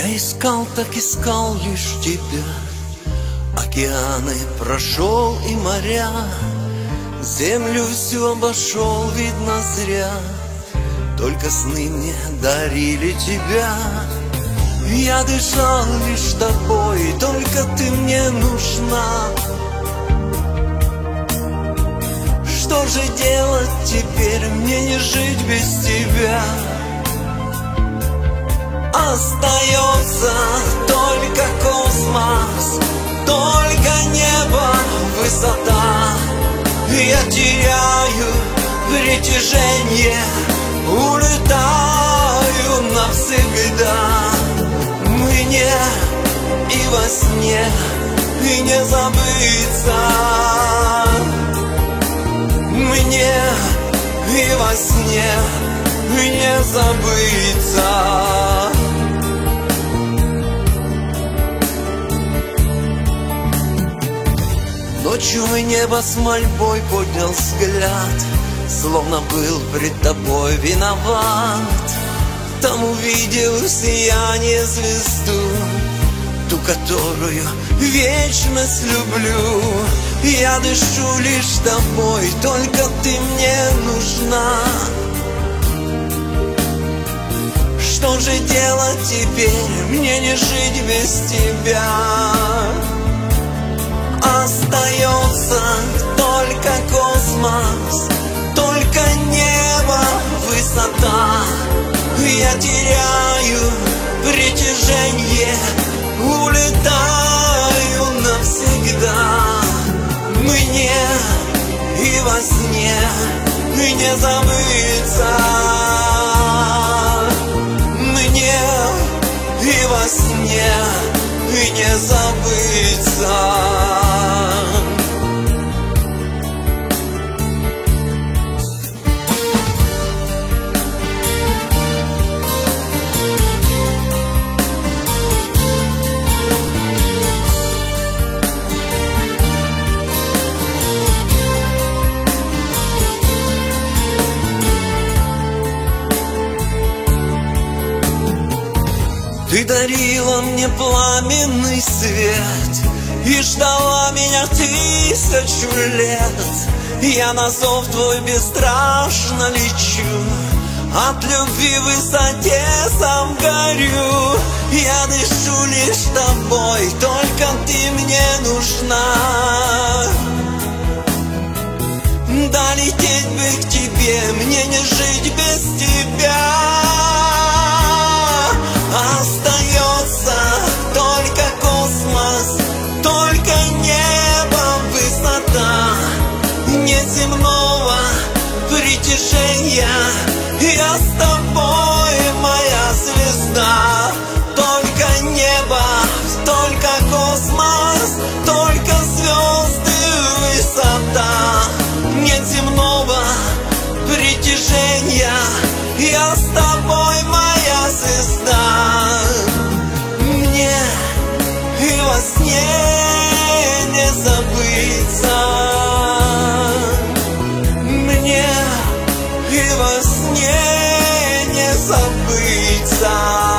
искал, так искал лишь тебя. Океаны прошел и моря, землю всю обошел, видно, зря. Только сны мне дарили тебя. Я дышал лишь тобой, только ты мне нужна. Что же делать теперь, мне не жить без тебя? Остается только космос, только небо, высота. Я теряю притяжение, улетаю навсегда. Мне и во сне и не забыться. Мне и во сне и не забыться. Ночью в небо с мольбой поднял взгляд, словно был пред тобой виноват. Там увидел сияние звезду, ту, которую вечность люблю. Я дышу лишь тобой, только ты мне нужна. Что же делать теперь, мне не жить без тебя? Остается только космос, только небо, высота. Я теряю притяжение, улетаю навсегда. Мне и во сне и не забыться. Мне и во сне и не забыться. Ты дарила мне пламенный свет и ждала меня 1000 лет. Я на зов твой бесстрашно лечу, от любви в высоте сам горю. Я дышу лишь тобой, только ты мне нужна. Долететь бы к тебе, мне не жить без тебя. Остается только космос, только небо, высота. Неземного притяжения, я с тобой, моя звезда. Только небо, только космос, только звезды, высота. Неземного притяжения, я с тобой, моя звезда. Мне и во сне не забыться. Мне и во сне не забыться.